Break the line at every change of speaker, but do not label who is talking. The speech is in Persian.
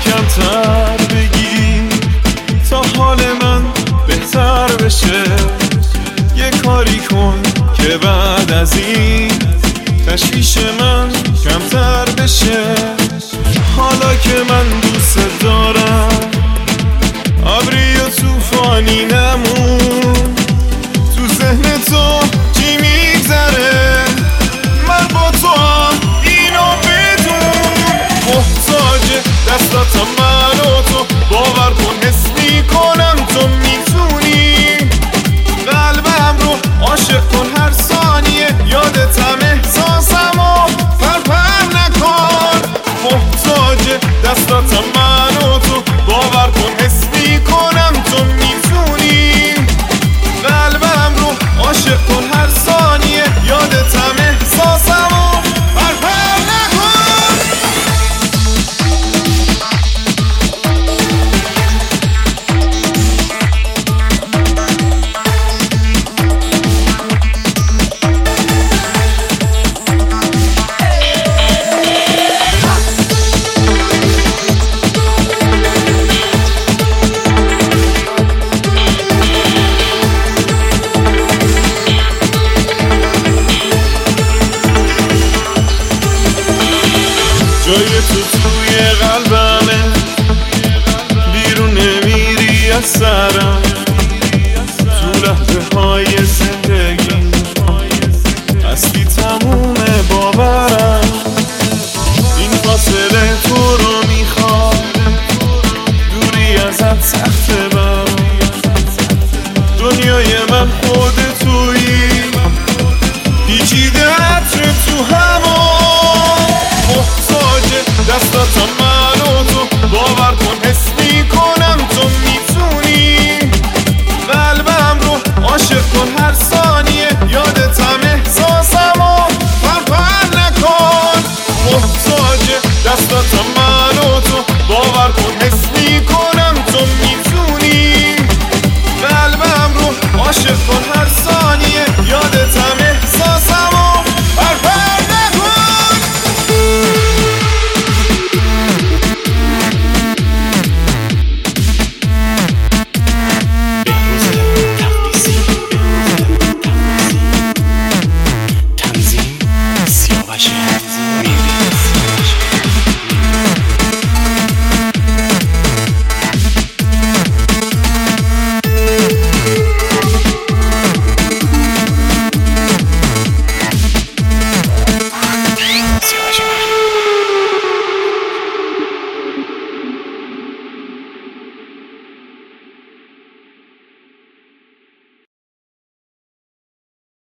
کمتر بگی تا حال من بهتر بشه. یه کاری کن که بعد از این تشویش من کمتر بشه. حالا که من دوست دارم ابری و توفانی نمون، تو ذهن تو چی میگذره من با تو هم اینو بدون. محتاج دستاتم من و تو، باور کن حس میکنم تو میتونی. قلبم رو عاشق کن هر ثانیه، یادتم احساسم و پر نکن. محتاج دستاتم من و تو، باور کن حس میکنم تو میتونی. قلبم رو عاشق کن هر ثانیه، یادتم احساسم و پر نکن. جای تو توی قلبمه، بیرون نمیری از سرم. تو لحظه های زندگی هستی تموم باورم.